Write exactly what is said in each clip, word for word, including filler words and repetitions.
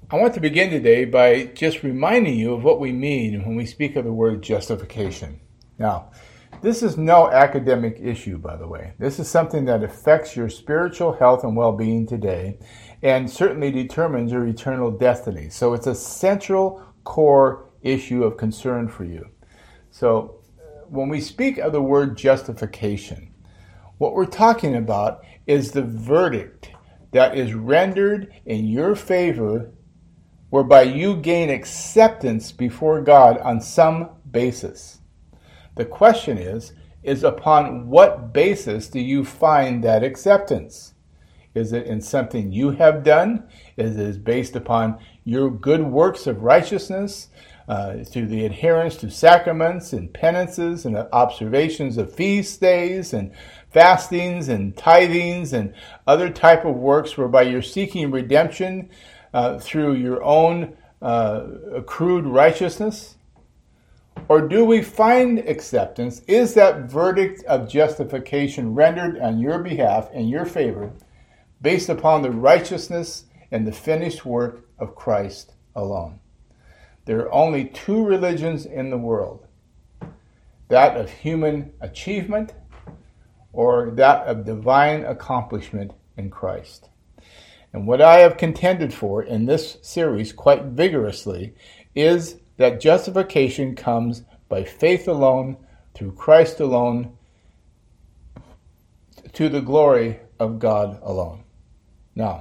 I want to begin today by just reminding you of what we mean when we speak of the word justification. Now, this is no academic issue, by the way. This is something that affects your spiritual health and well-being today and certainly determines your eternal destiny. So it's a central core issue of concern for you. So when we speak of the word justification, what we're talking about is the verdict that is rendered in your favor whereby you gain acceptance before God on some basis. The question is, is upon what basis do you find that acceptance? Is it in something you have done? Is it based upon your good works of righteousness, uh, through the adherence to sacraments and penances and observations of feast days and fastings and tithings and other type of works whereby you're seeking redemption Uh, through your own uh, accrued righteousness? Or do we find acceptance? Is that verdict of justification rendered on your behalf, in your favor, based upon the righteousness and the finished work of Christ alone? There are only two religions in the world, that of human achievement or that of divine accomplishment in Christ. And what I have contended for in this series quite vigorously is that justification comes by faith alone, through Christ alone, to the glory of God alone. Now,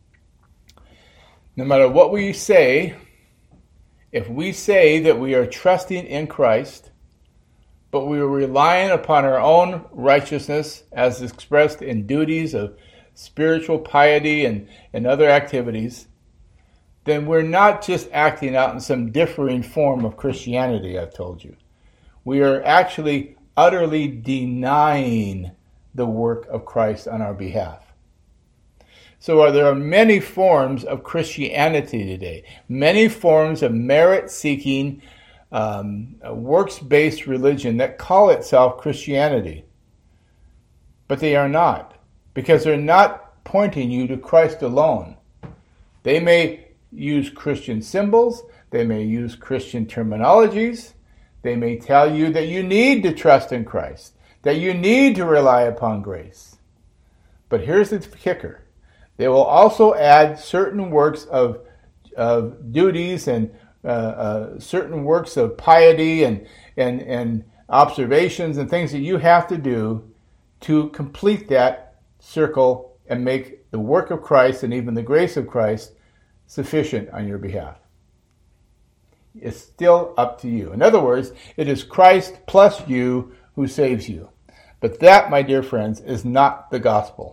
no matter what we say, if we say that we are trusting in Christ, but we are relying upon our own righteousness as expressed in duties of spiritual piety and, and other activities, then we're not just acting out in some differing form of Christianity, I've told you. We are actually utterly denying the work of Christ on our behalf. So uh, there are many forms of Christianity today, many forms of merit-seeking, um, works-based religion that call itself Christianity. But they are not, because they're not pointing you to Christ alone. They may use Christian symbols, they may use Christian terminologies, they may tell you that you need to trust in Christ, that you need to rely upon grace. But here's the kicker. They will also add certain works of, of duties and uh, uh, certain works of piety and, and, and observations and things that you have to do to complete that circle and make the work of Christ and even the grace of Christ sufficient on your behalf. It's still up to you. In other words, it is Christ plus you who saves you. But that, my dear friends, is not the gospel.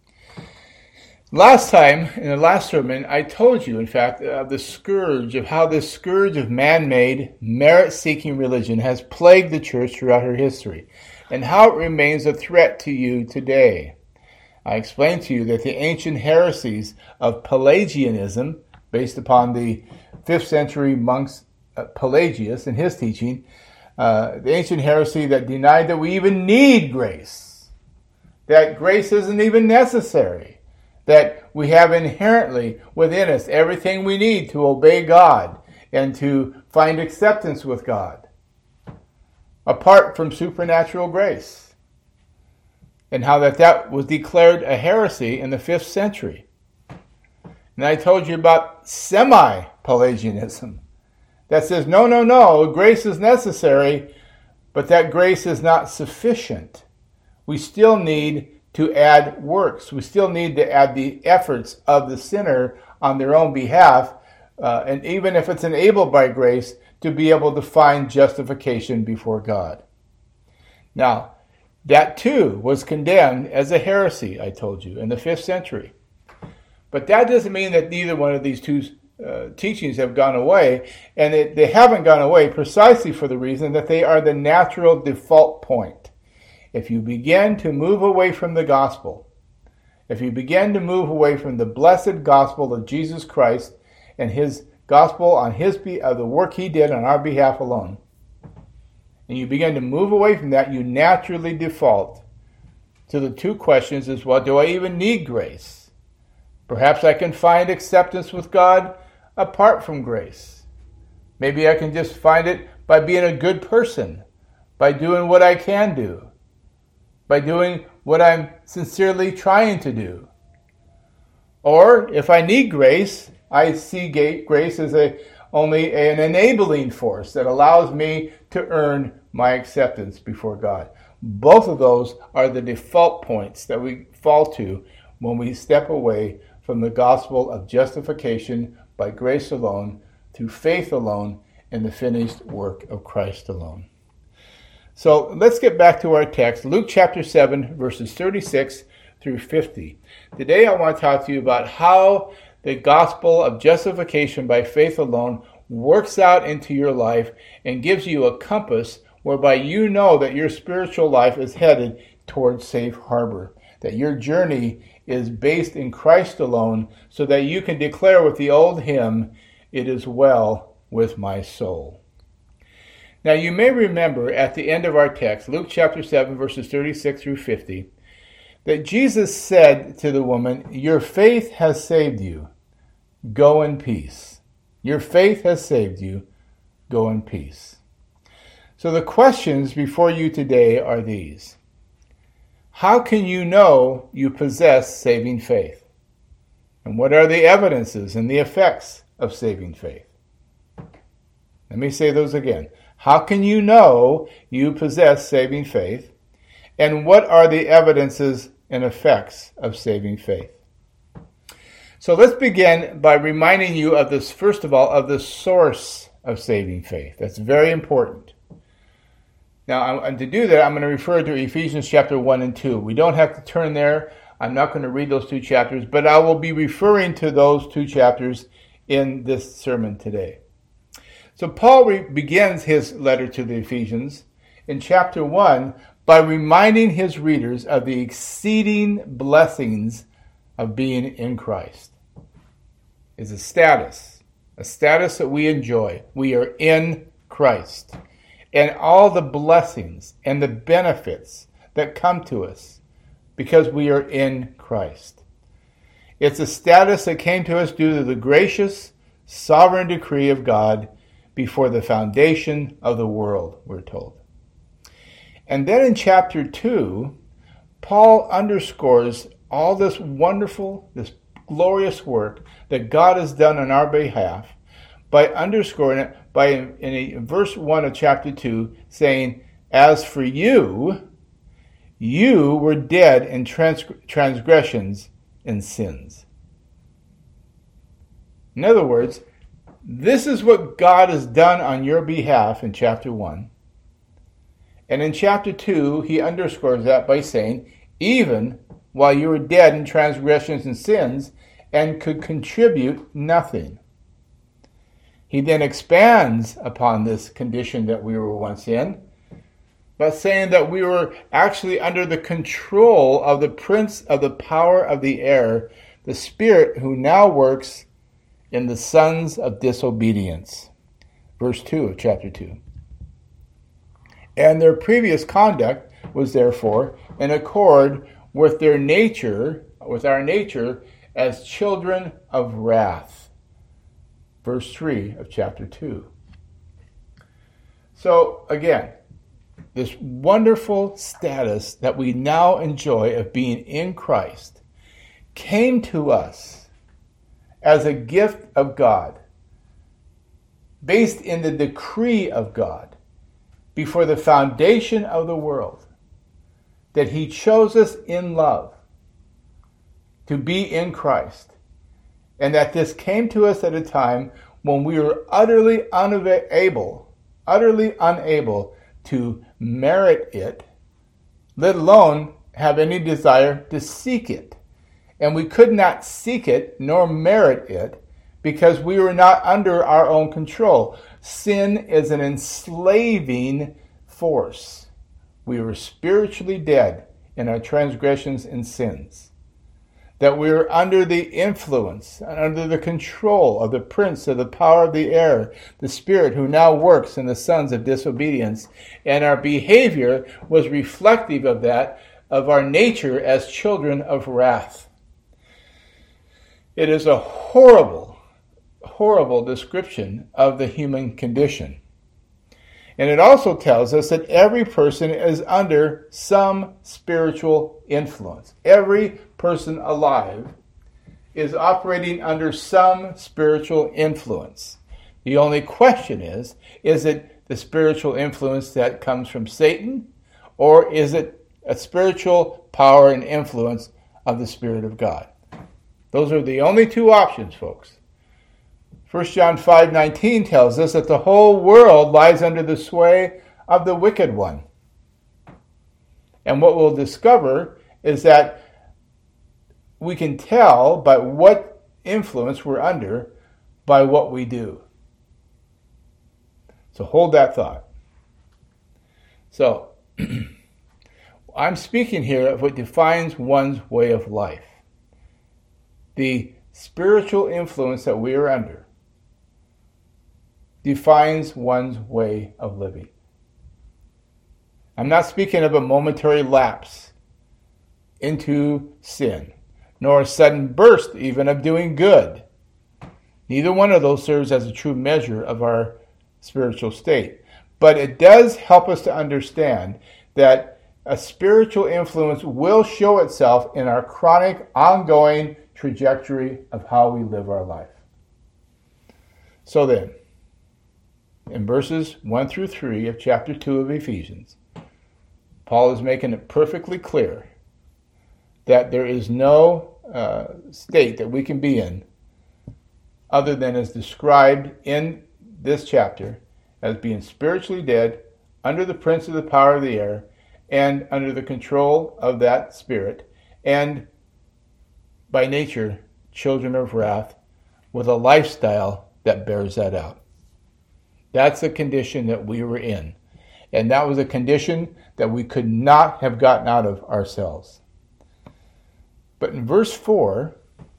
Last time, in the last sermon, I told you, in fact, of the scourge, of how this scourge of man-made, merit-seeking religion has plagued the church throughout her history, and how it remains a threat to you today. I explained to you that the ancient heresies of Pelagianism, based upon the fifth century monks uh, Pelagius and his teaching, uh, the ancient heresy that denied that we even need grace, that grace isn't even necessary, that we have inherently within us everything we need to obey God and to find acceptance with God, apart from supernatural grace. And how that, that was declared a heresy in the fifth century. And I told you about semi-Pelagianism that says, no, no, no, grace is necessary, but that grace is not sufficient. We still need to add works. We still need to add the efforts of the sinner on their own behalf, uh, and even if it's enabled by grace, to be able to find justification before God. Now, that too was condemned as a heresy, I told you, in the fifth century. But that doesn't mean that neither one of these two uh, teachings have gone away, and it, they haven't gone away precisely for the reason that they are the natural default point. If you begin to move away from the gospel, if you begin to move away from the blessed gospel of Jesus Christ and his gospel on his be- of the work he did on our behalf alone, and you begin to move away from that, you naturally default to the two questions is, well, do I even need grace? Perhaps I can find acceptance with God apart from grace. Maybe I can just find it by being a good person, by doing what I can do, by doing what I'm sincerely trying to do. Or if I need grace, I see grace as a, only an enabling force that allows me to earn my acceptance before God. Both of those are the default points that we fall to when we step away from the gospel of justification by grace alone, through faith alone, in the finished work of Christ alone. So let's get back to our text, Luke chapter seven, verses thirty-six through fifty. Today I want to talk to you about how the gospel of justification by faith alone works out into your life and gives you a compass whereby you know that your spiritual life is headed towards safe harbor, that your journey is based in Christ alone, so that you can declare with the old hymn, "It is well with my soul." Now you may remember at the end of our text, Luke chapter seven, verses thirty-six through fifty, that Jesus said to the woman, "Your faith has saved you. Go in peace." Your faith has saved you. Go in peace. So the questions before you today are these. How can you know you possess saving faith? And what are the evidences and the effects of saving faith? Let me say those again. How can you know you possess saving faith? And what are the evidences and effects of saving faith? So let's begin by reminding you of this, first of all, of the source of saving faith. That's very important. Now, and to do that, I'm going to refer to Ephesians chapter one and two. We don't have to turn there. I'm not going to read those two chapters, but I will be referring to those two chapters in this sermon today. So Paul re- begins his letter to the Ephesians in chapter one by reminding his readers of the exceeding blessings of being in Christ. It's a status, a status that we enjoy. We are in Christ. And all the blessings and the benefits that come to us because we are in Christ. It's a status that came to us due to the gracious, sovereign decree of God before the foundation of the world, we're told. And then in chapter two, Paul underscores all this wonderful, this glorious work that God has done on our behalf by underscoring it by in, in verse one of chapter two saying, "As for you, you were dead in trans- transgressions and sins." In other words, this is what God has done on your behalf in chapter one. And in chapter two, he underscores that by saying, even while you were dead in transgressions and sins and could contribute nothing. He then expands upon this condition that we were once in by saying that we were actually under the control of the prince of the power of the air, the spirit who now works in the sons of disobedience. Verse two of chapter two. And their previous conduct was therefore in accord with their nature, with our nature, as children of wrath. Verse three of chapter two. So again, this wonderful status that we now enjoy of being in Christ came to us as a gift of God, based in the decree of God before the foundation of the world, that he chose us in love to be in Christ, and that this came to us at a time when we were utterly unable, utterly unable to merit it, let alone have any desire to seek it. And we could not seek it nor merit it because we were not under our own control. Sin is an enslaving force. We were spiritually dead in our transgressions and sins. That we were under the influence and under the control of the prince of the power of the air, the spirit who now works in the sons of disobedience. And our behavior was reflective of that, of our nature as children of wrath. It is a horrible, horrible description of the human condition. And it also tells us that every person is under some spiritual influence. Every person alive is operating under some spiritual influence. The only question is, is it the spiritual influence that comes from Satan, or is it a spiritual power and influence of the Spirit of God? Those are the only two options, folks. First John five nineteen tells us that the whole world lies under the sway of the wicked one. And what we'll discover is that we can tell by what influence we're under by what we do. So hold that thought. So, I'm speaking here of what defines one's way of life. The spiritual influence that we are under defines one's way of living. I'm not speaking of a momentary lapse into sin, nor a sudden burst even of doing good. Neither one of those serves as a true measure of our spiritual state. But it does help us to understand that a spiritual influence will show itself in our chronic, ongoing trajectory of how we live our life. So then, in verses one through three of chapter two of Ephesians, Paul is making it perfectly clear that there is no uh, state that we can be in other than as described in this chapter as being spiritually dead, under the prince of the power of the air, and under the control of that spirit, and by nature, children of wrath, with a lifestyle that bears that out. That's the condition that we were in. And that was a condition that we could not have gotten out of ourselves. But in verse four,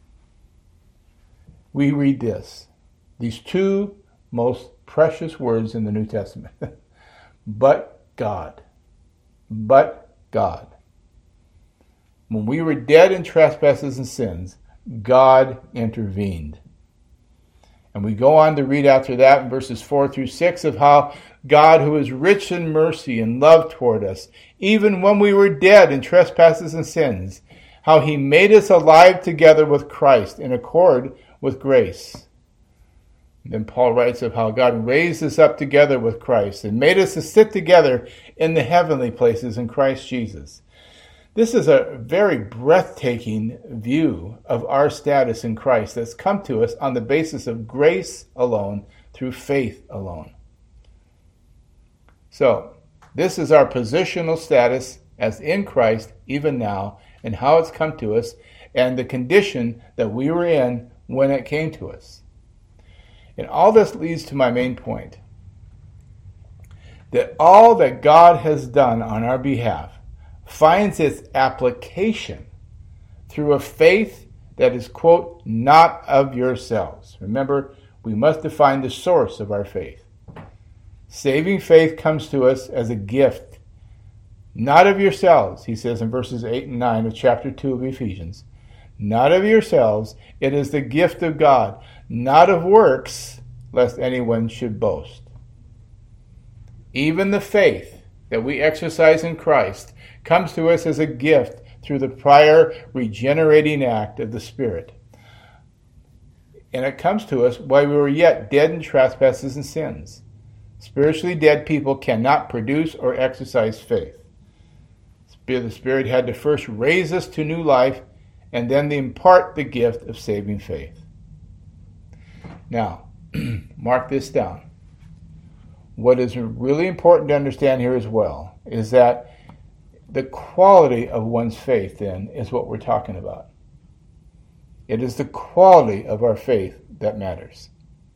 we read this. These two most precious words in the New Testament. But God. But God. When we were dead in trespasses and sins, God intervened. And we go on to read after that in verses four through six of how God, who is rich in mercy and love toward us, even when we were dead in trespasses and sins, how he made us alive together with Christ in accord with grace. And then Paul writes of how God raised us up together with Christ and made us to sit together in the heavenly places in Christ Jesus. This is a very breathtaking view of our status in Christ that's come to us on the basis of grace alone, through faith alone. So, this is our positional status as in Christ even now, and how it's come to us, and the condition that we were in when it came to us. And all this leads to my main point, that all that God has done on our behalf finds its application through a faith that is, quote, not of yourselves. Remember, we must define the source of our faith. Saving faith comes to us as a gift, not of yourselves, he says in verses eight and nine of chapter two of Ephesians. Not of yourselves, it is the gift of God, not of works, lest anyone should boast. Even the faith that we exercise in Christ comes to us as a gift through the prior regenerating act of the Spirit. And it comes to us while we were yet dead in trespasses and sins. Spiritually dead people cannot produce or exercise faith. The Spirit had to first raise us to new life and then impart the gift of saving faith. Now, mark this down. What is really important to understand here as well is that the quality of one's faith, then, is what we're talking about. It is the quality of our faith that matters.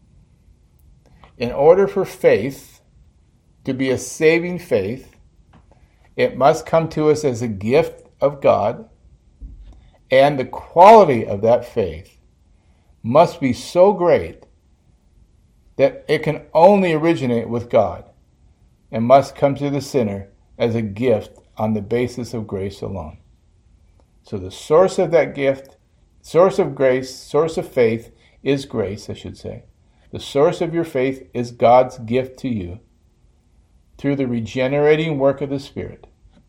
In order for faith to be a saving faith, it must come to us as a gift of God, and the quality of that faith must be so great that it can only originate with God and must come to the sinner as a gift on the basis of grace alone. So the source of that gift, source of grace, source of faith, is grace, I should say. The source of your faith is God's gift to you through the regenerating work of the Spirit.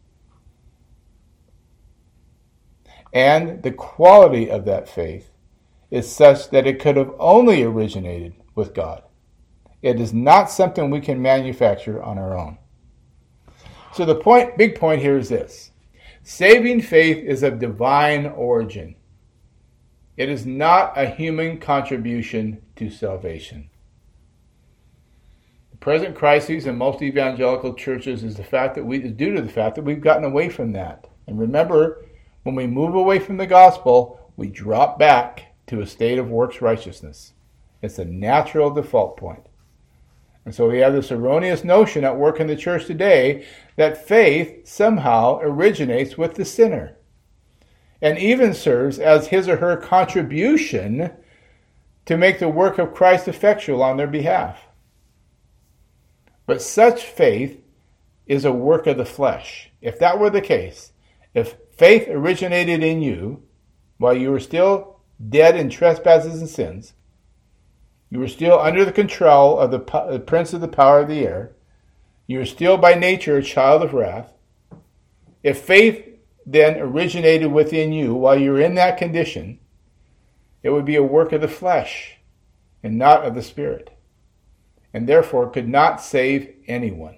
And the quality of that faith is such that it could have only originated with God. It is not something we can manufacture on our own. So the point, big point here is this. Saving faith is of divine origin. It is not a human contribution to salvation. The present crisis in most evangelical churches is the fact that we is due to the fact that we've gotten away from that. And remember, when we move away from the gospel, we drop back to a state of works righteousness. It's a natural default point. And so we have this erroneous notion at work in the church today that faith somehow originates with the sinner and even serves as his or her contribution to make the work of Christ effectual on their behalf. But such faith is a work of the flesh. If that were the case, if faith originated in you while you were still dead in trespasses and sins, you were still under the control of the, the prince of the power of the air, you were still by nature a child of wrath. If faith then originated within you while you were in that condition, it would be a work of the flesh and not of the Spirit, and therefore could not save anyone.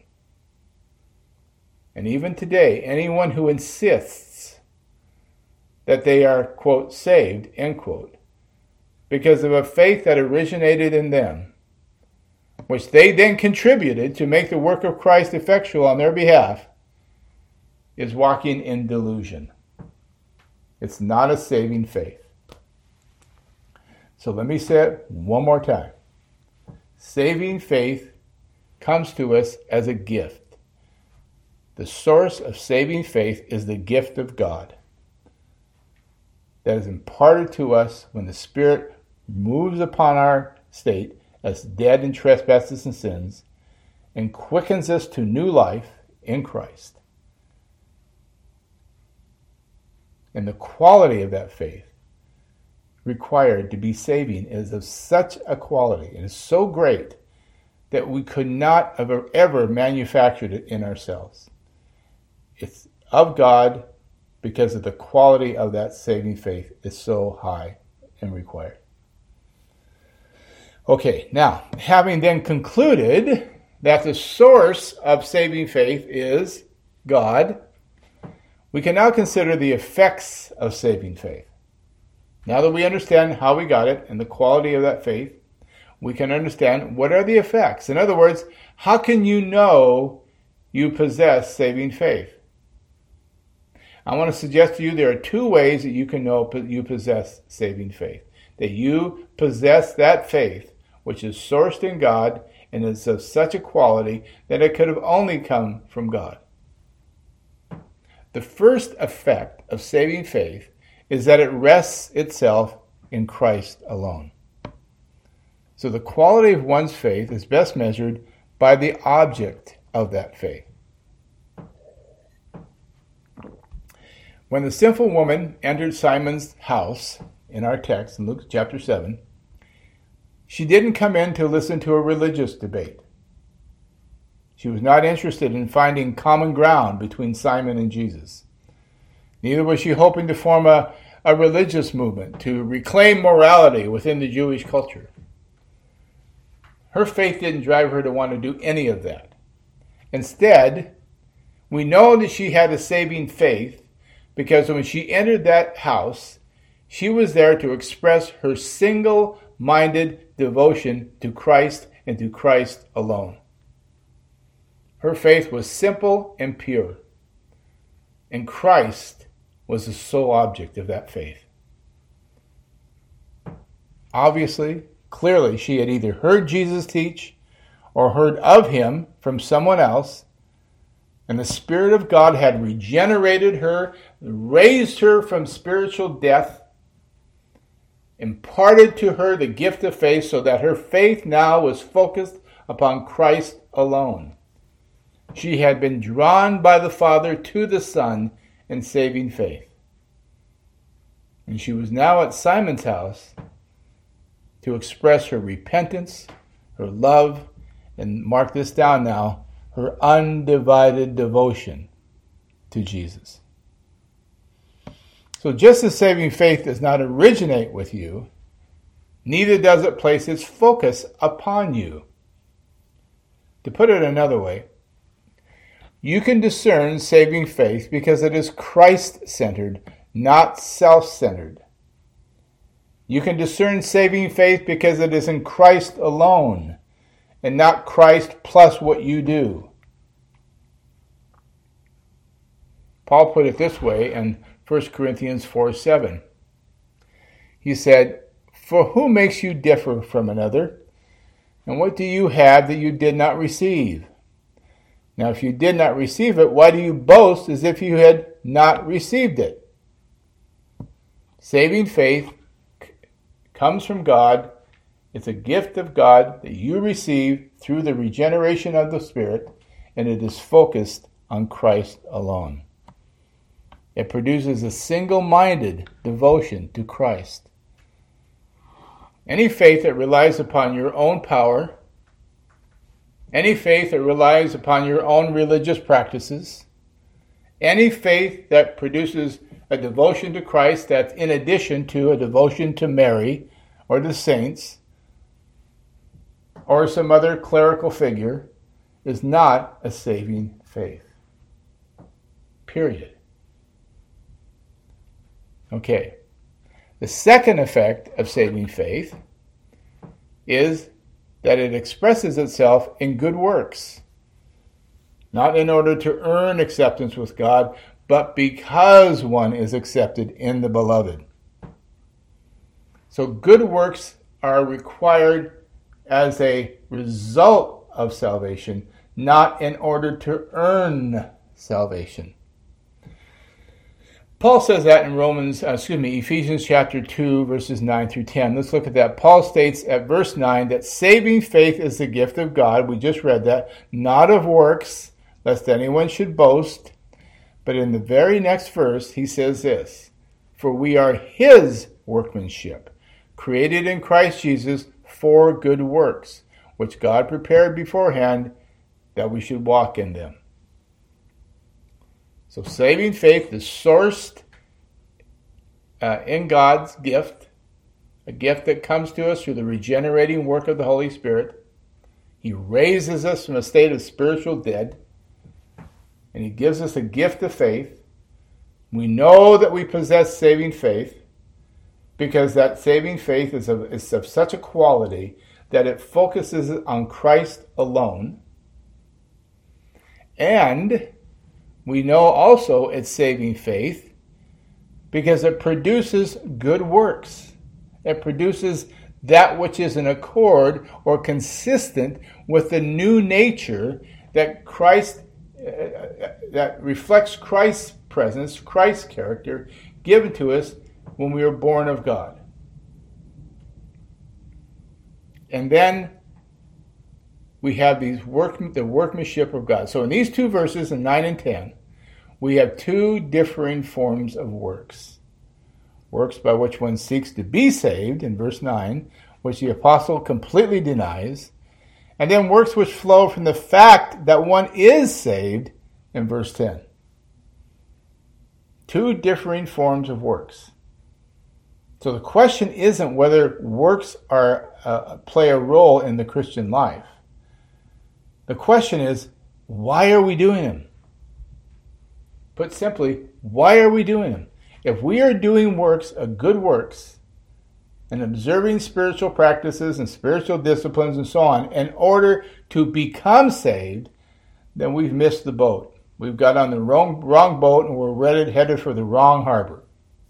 And even today, anyone who insists that they are, quote, saved, end quote, because of a faith that originated in them, which they then contributed to make the work of Christ effectual on their behalf, is walking in delusion. It's not a saving faith. So let me say it one more time. Saving faith comes to us as a gift. The source of saving faith is the gift of God that is imparted to us when the Spirit moves upon our state as dead in trespasses and sins and quickens us to new life in Christ. And the quality of that faith required to be saving is of such a quality and is so great that we could not have ever manufactured it in ourselves. It's of God because of the quality of that saving faith is so high and required. Okay, now, having then concluded that the source of saving faith is God, we can now consider the effects of saving faith. Now that we understand how we got it and the quality of that faith, we can understand what are the effects. In other words, how can you know you possess saving faith? I want to suggest to you there are two ways that you can know you possess saving faith. That you possess that faith which is sourced in God and is of such a quality that it could have only come from God. The first effect of saving faith is that it rests itself in Christ alone. So the quality of one's faith is best measured by the object of that faith. When the sinful woman entered Simon's house, in our text in Luke chapter seven, she didn't come in to listen to a religious debate. She was not interested in finding common ground between Simon and Jesus. Neither was she hoping to form a, a religious movement to reclaim morality within the Jewish culture. Her faith didn't drive her to want to do any of that. Instead, we know that she had a saving faith because when she entered that house, she was there to express her single-minded devotion to Christ and to Christ alone. Her faith was simple and pure, and Christ was the sole object of that faith. Obviously, clearly, she had either heard Jesus teach or heard of him from someone else, and the Spirit of God had regenerated her, raised her from spiritual death, imparted to her the gift of faith so that her faith now was focused upon Christ alone. She had been drawn by the Father to the Son in saving faith. And she was now at Simon's house to express her repentance, her love, and mark this down now, her undivided devotion to Jesus. So just as saving faith does not originate with you, neither does it place its focus upon you. To put it another way, you can discern saving faith because it is Christ-centered, not self-centered. You can discern saving faith because it is in Christ alone, and not Christ plus what you do. Paul put it this way in First Corinthians four seven. He said, "For who makes you differ from another? And what do you have that you did not receive? Now, if you did not receive it, why do you boast as if you had not received it?" Saving faith comes from God. It's a gift of God that you receive through the regeneration of the Spirit, and it is focused on Christ alone. It produces a single-minded devotion to Christ. Any faith that relies upon your own power, any faith that relies upon your own religious practices, any faith that produces a devotion to Christ that's in addition to a devotion to Mary or the saints or some other clerical figure is not a saving faith. Period. Okay. The second effect of saving faith is that it expresses itself in good works, not in order to earn acceptance with God, but because one is accepted in the beloved. So good works are required as a result of salvation, not in order to earn salvation. Paul says that in Romans, uh, excuse me, Ephesians chapter two, verses nine through ten. Let's look at that. Paul states at verse nine that saving faith is the gift of God. We just read that. Not of works, lest anyone should boast. But in the very next verse, he says this, "For we are his workmanship, created in Christ Jesus for good works, which God prepared beforehand that we should walk in them." So saving faith is sourced uh, in God's gift, a gift that comes to us through the regenerating work of the Holy Spirit. He raises us from a state of spiritual dead, and he gives us a gift of faith. We know that we possess saving faith because that saving faith is of, is of such a quality that it focuses on Christ alone. And we know also it's saving faith because it produces good works. It produces that which is in accord or consistent with the new nature that Christ, uh, that reflects Christ's presence, Christ's character, given to us when we were born of God. And then we have these work, the workmanship of God. So in these two verses, in nine and ten, we have two differing forms of works. Works by which one seeks to be saved, in verse nine, which the apostle completely denies. And then works which flow from the fact that one is saved, in verse ten. Two differing forms of works. So the question isn't whether works are uh, play a role in the Christian life. The question is, why are we doing them? Put simply, why are we doing them? If we are doing works, of good works, and observing spiritual practices and spiritual disciplines and so on, in order to become saved, then we've missed the boat. We've got on the wrong, wrong boat and we're headed, headed for the wrong harbor.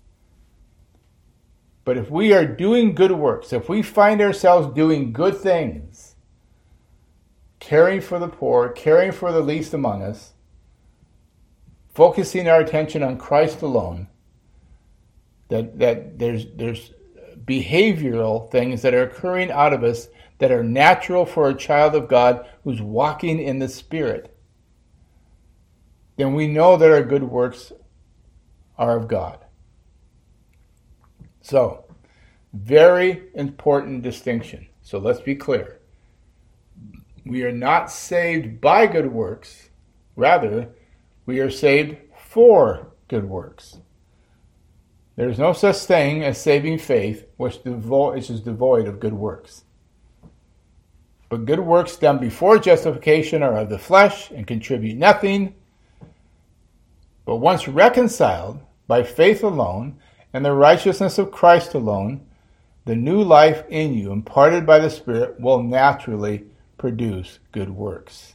But if we are doing good works, if we find ourselves doing good things, caring for the poor, caring for the least among us, focusing our attention on Christ alone, that, that there's, there's behavioral things that are occurring out of us that are natural for a child of God who's walking in the Spirit, then we know that our good works are of God. So, Very important distinction. So let's be clear. We are not saved by good works. Rather, we are saved for good works. There is no such thing as saving faith which, devo- which is devoid of good works. But good works done before justification are of the flesh and contribute nothing. But once reconciled by faith alone and the righteousness of Christ alone, the new life in you imparted by the Spirit will naturally produce good works.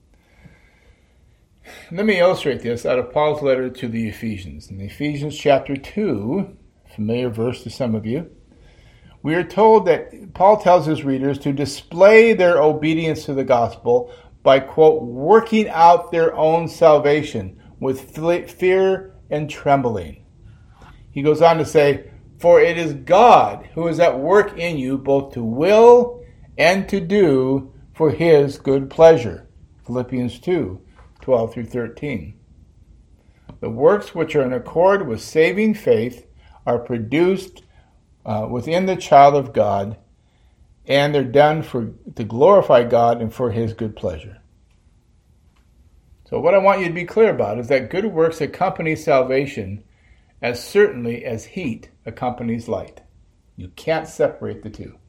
Let me illustrate this out of Paul's letter to the Ephesians. In Ephesians chapter two, familiar verse to some of you, we are told that Paul tells his readers to display their obedience to the gospel by, quote, working out their own salvation with fear and trembling. He goes on to say, for it is God who is at work in you both to will and to do for his good pleasure. Philippians two, twelve through thirteen. The works which are in accord with saving faith are produced uh, within the child of God, and they're done for to glorify God and for his good pleasure. So what I want you to be clear about is that good works accompany salvation as certainly as heat accompanies light. You can't separate the two.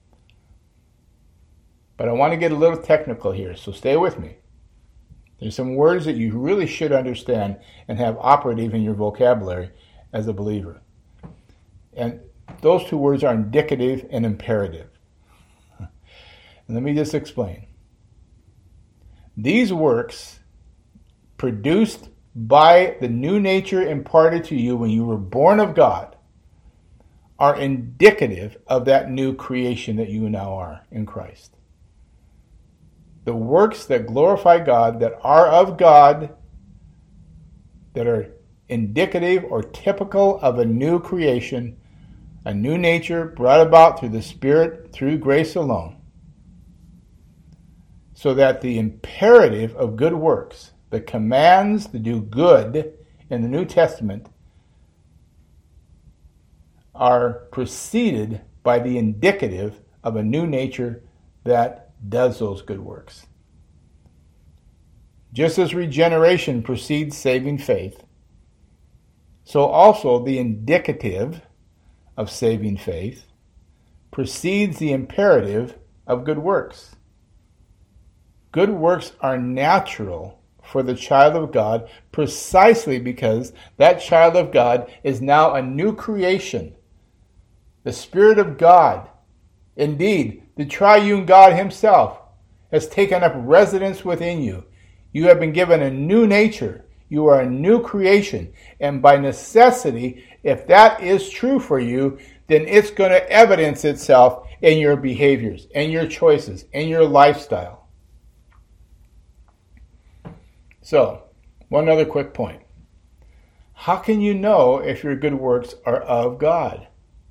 But I want to get a little technical here, so stay with me. There's some words that you really should understand and have operative in your vocabulary as a believer. And those two words are indicative and imperative. And let me just explain. These works produced by the new nature imparted to you when you were born of God are indicative of that new creation that you now are in Christ. The works that glorify God, that are of God, that are indicative or typical of a new creation, a new nature brought about through the Spirit, through grace alone. So that the imperative of good works, the commands to do good in the New Testament, are preceded by the indicative of a new nature that does those good works. Just as regeneration precedes saving faith, so also the indicative of saving faith precedes the imperative of good works. Good works are natural for the child of God precisely because that child of God is now a new creation. The Spirit of God, indeed, the triune God himself, has taken up residence within you. You have been given a new nature. You are a new creation. And by necessity, if that is true for you, then it's going to evidence itself in your behaviors, in your choices, in your lifestyle. So, one other quick point. How can you know if your good works are of God?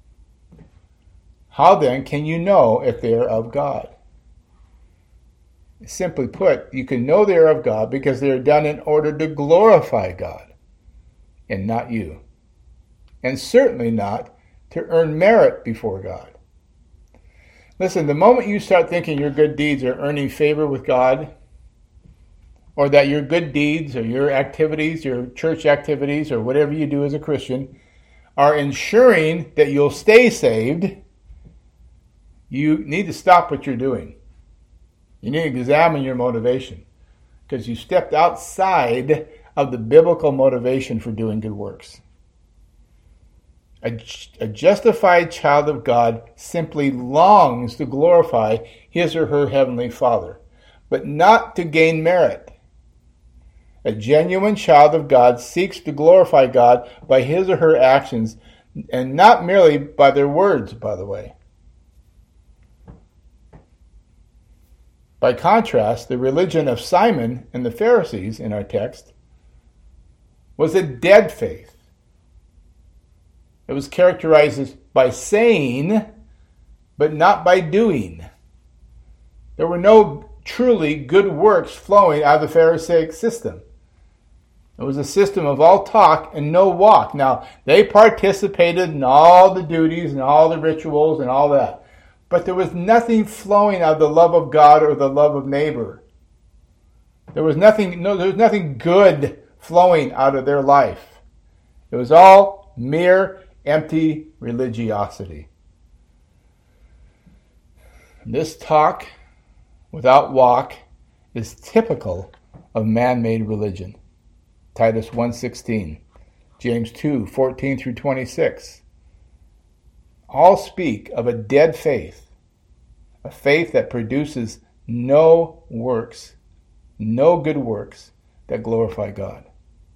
How then can you know if they are of God? Simply put, you can know they are of God because they are done in order to glorify God and not you. And certainly not to earn merit before God. Listen, the moment you start thinking your good deeds are earning favor with God, or that your good deeds or your activities, your church activities, or whatever you do as a Christian, are ensuring that you'll stay saved, you need to stop what you're doing. You need to examine your motivation, because you stepped outside of the biblical motivation for doing good works. A, a justified child of God simply longs to glorify his or her heavenly Father, but not to gain merit. A genuine child of God seeks to glorify God by his or her actions, and not merely by their words, by the way. By contrast, the religion of Simon and the Pharisees in our text was a dead faith. It was characterized by saying, but not by doing. There were no truly good works flowing out of the Pharisaic system. It was a system of all talk and no walk. Now, they participated in all the duties and all the rituals and all that. But there was nothing flowing out of the love of God or the love of neighbor. There was nothing, no, there was nothing good flowing out of their life. It was all mere empty religiosity. This talk without walk is typical of man-made religion. Titus one sixteen, James two fourteen through twenty-six. All speak of a dead faith, a faith that produces no works, no good works that glorify God.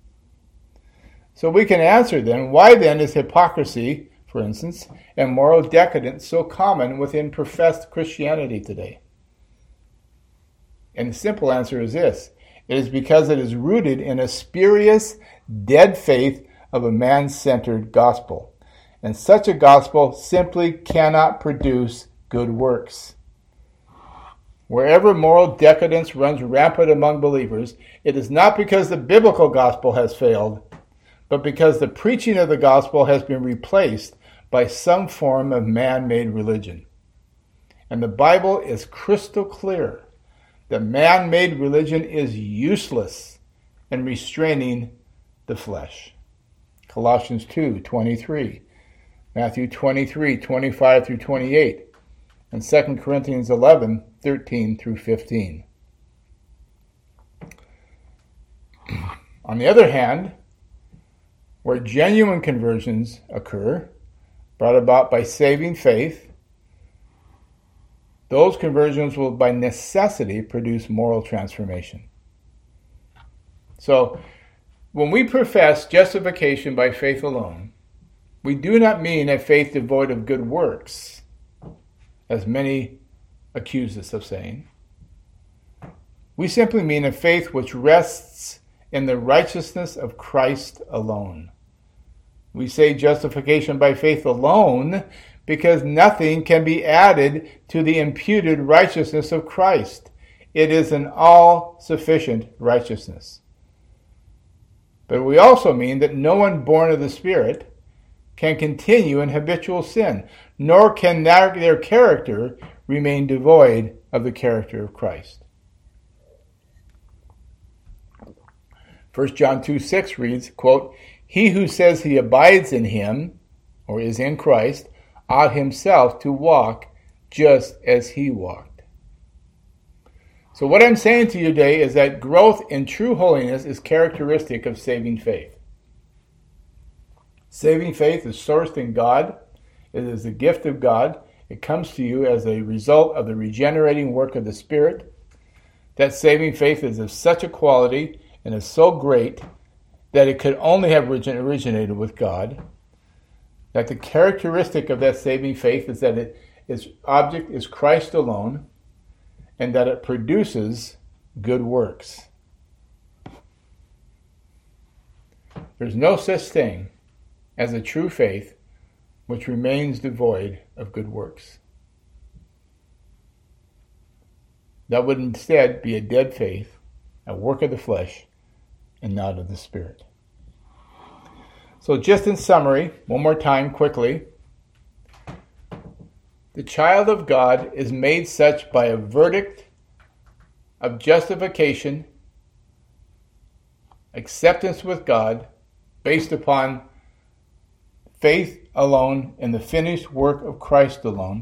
So we can answer then, why then is hypocrisy, for instance, and moral decadence so common within professed Christianity today? And the simple answer is this: it is because it is rooted in a spurious, dead faith of a man-centered gospel. And such a gospel simply cannot produce good works. Wherever moral decadence runs rampant among believers, it is not because the biblical gospel has failed, but because the preaching of the gospel has been replaced by some form of man-made religion. And the Bible is crystal clear that man-made religion is useless in restraining the flesh. Colossians two twenty-three, Matthew twenty-three twenty-five through twenty-eight, and Second Corinthians eleven thirteen through fifteen. On the other hand, where genuine conversions occur, brought about by saving faith, those conversions will by necessity produce moral transformation. So, when we profess justification by faith alone, we do not mean a faith devoid of good works, as many accuse us of saying. We simply mean a faith which rests in the righteousness of Christ alone. We say justification by faith alone because nothing can be added to the imputed righteousness of Christ. It is an all-sufficient righteousness. But we also mean that no one born of the Spirit can continue in habitual sin, nor can their character remain devoid of the character of Christ. First John two six reads, quote, "He who says he abides in him, or is in Christ, ought himself to walk just as he walked." So what I'm saying to you today is that growth in true holiness is characteristic of saving faith. Saving faith is sourced in God. It is a gift of God. It comes to you as a result of the regenerating work of the Spirit. That saving faith is of such a quality and is so great that it could only have originated with God. That the characteristic of that saving faith is that it, its object is Christ alone, and that it produces good works. There's no such thing as a true faith which remains devoid of good works. That would instead be a dead faith, a work of the flesh, and not of the Spirit. So just in summary, one more time quickly, the child of God is made such by a verdict of justification, acceptance with God, based upon faith alone in the finished work of Christ alone.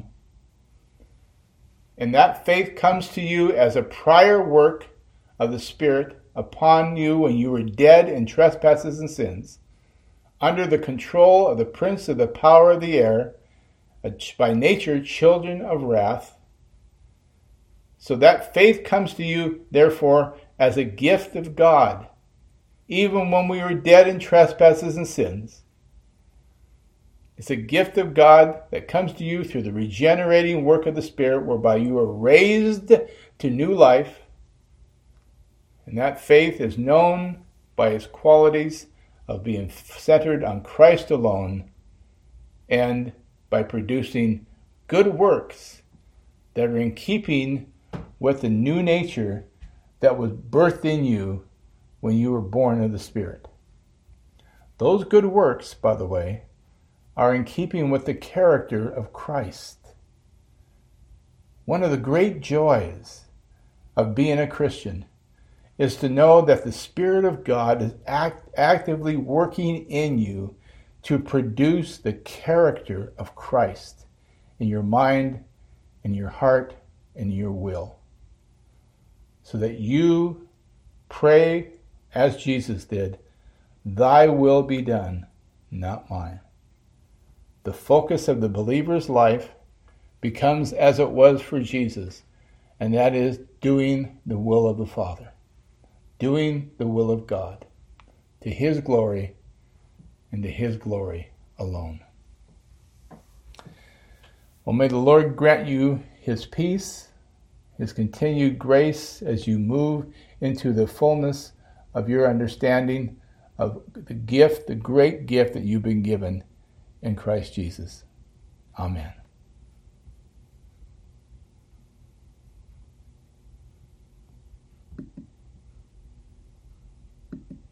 And that faith comes to you as a prior work of the Spirit upon you when you were dead in trespasses and sins, under the control of the prince of the power of the air, by nature children of wrath. So that faith comes to you, therefore, as a gift of God, even when we were dead in trespasses and sins. It's a gift of God that comes to you through the regenerating work of the Spirit, whereby you are raised to new life. And that faith is known by its qualities of being centered on Christ alone and by producing good works that are in keeping with the new nature that was birthed in you when you were born of the Spirit. Those good works, by the way, are in keeping with the character of Christ. One of the great joys of being a Christian is to know that the Spirit of God is act, actively working in you to produce the character of Christ in your mind, in your heart, and your will, so that you pray as Jesus did, "Thy will be done, not mine." The focus of the believer's life becomes as it was for Jesus, and that is doing the will of the Father, doing the will of God, to His glory and to His glory alone. Well, may the Lord grant you His peace, His continued grace as you move into the fullness of your understanding of the gift, the great gift that you've been given in Christ Jesus. Amen.